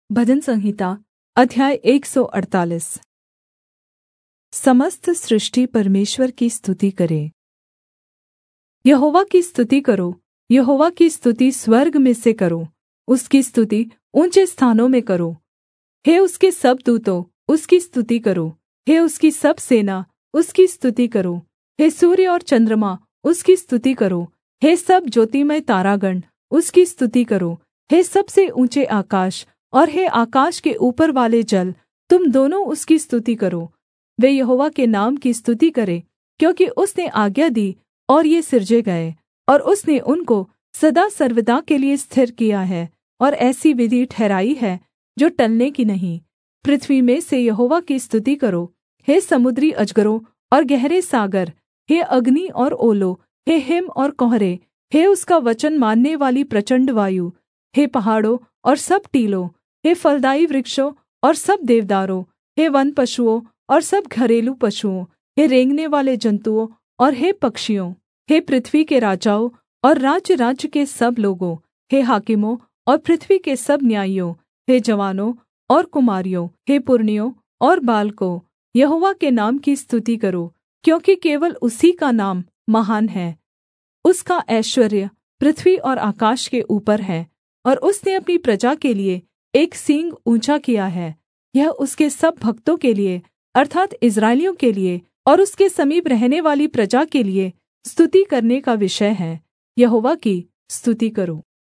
भजन संहिता अध्याय 148। समस्त सृष्टि परमेश्वर की स्तुति करे। यहोवा की स्तुति करो, यहोवा की स्तुति स्वर्ग में से करो, उसकी स्तुति ऊँचे स्थानों में करो। हे उसके सब दूतों, उसकी स्तुति करो। हे उसकी सब सेना, उसकी स्तुति करो। हे सूर्य और चन्द्रमा, उसकी स्तुति करो। हे सब ज्योतिमय तारागण, उसकी स्तुति करो। हे सबसे ऊँचे आकाश और हे आकाश के ऊपर वाले जल, तुम दोनों उसकी स्तुति करो। वे यहोवा के नाम की स्तुति करें, क्योंकि उसने आज्ञा दी और ये सिरजे गए, और उसने उनको सदा सर्वदा के लिए स्थिर किया है, और ऐसी विधि ठहराई है जो टलने की नहीं। पृथ्वी में से यहोवा की स्तुति करो। हे समुद्री अजगरों और गहरे सागर, हे अग्नि और ओलों, हे हिम और कुहरे, हे उसका वचन मानने वाली प्रचण्ड वायु, हे पहाड़ों और सब टीलों, हे फलदाई वृक्षों और सब देवदारों, हे वन पशुओं और सब घरेलू पशुओं, हे रेंगने वाले जन्तुओं और हे पक्षियों, हे पृथ्वी के राजाओं और राज्य-राज्य के सब लोगों, हे हाकिमों और पृथ्वी के सब न्यायियों, हे जवानों और कुमारियों, हे पुरनियों और बालकों, यहोवा के नाम की स्तुति करो, क्योंकि केवल उसी का नाम महान है। उसका ऐश्वर्य पृथ्वी और आकाश के ऊपर है, और उसने अपनी प्रजा के लिए एक सींग ऊँचा किया है। यह उसके सब भक्तों के लिए अर्थात् इस्राएलियों के लिए और उसके समीप रहने वाली प्रजा के लिए स्तुति करने का विषय है। यहोवा की स्तुति करो।